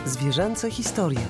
Zwierzęce historie.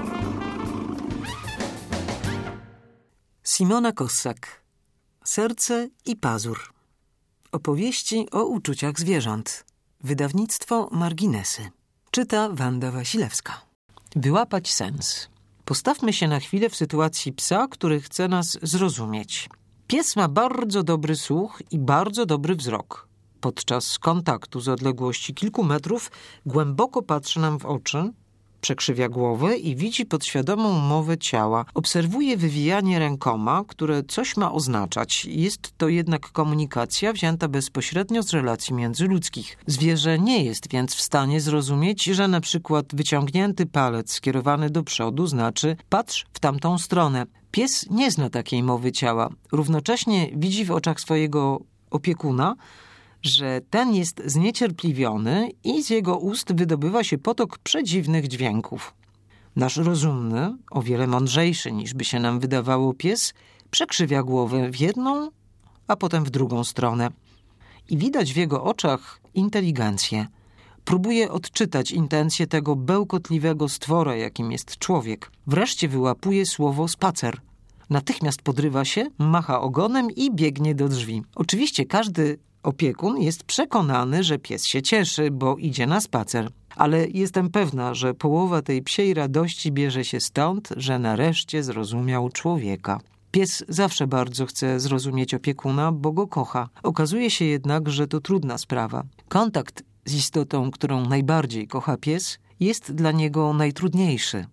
Simona Kossak. Serce i pazur. Opowieści o uczuciach zwierząt. Wydawnictwo Marginesy. Czyta Wanda Wasilewska. Wyłapać sens. Postawmy się na chwilę w sytuacji psa, który chce nas zrozumieć. Pies ma bardzo dobry słuch i bardzo dobry wzrok. Podczas kontaktu z odległości kilku metrów głęboko patrzy nam w oczy, przekrzywia głowę i widzi podświadomą mowę ciała. Obserwuje wywijanie rękoma, które coś ma oznaczać. Jest to jednak komunikacja wzięta bezpośrednio z relacji międzyludzkich. Zwierzę nie jest więc w stanie zrozumieć, że na przykład wyciągnięty palec skierowany do przodu znaczy patrz w tamtą stronę. Pies nie zna takiej mowy ciała. Równocześnie widzi w oczach swojego opiekuna, że ten jest zniecierpliwiony i z jego ust wydobywa się potok przedziwnych dźwięków. Nasz rozumny, o wiele mądrzejszy niż by się nam wydawało pies, przekrzywia głowę w jedną, a potem w drugą stronę. I widać w jego oczach inteligencję. Próbuje odczytać intencje tego bełkotliwego stwora, jakim jest człowiek. Wreszcie wyłapuje słowo spacer. Natychmiast podrywa się, macha ogonem i biegnie do drzwi. Oczywiście każdy opiekun jest przekonany, że pies się cieszy, bo idzie na spacer. Ale jestem pewna, że połowa tej psiej radości bierze się stąd, że nareszcie zrozumiał człowieka. Pies zawsze bardzo chce zrozumieć opiekuna, bo go kocha. Okazuje się jednak, że to trudna sprawa. Kontakt z istotą, którą najbardziej kocha pies, jest dla niego najtrudniejszy.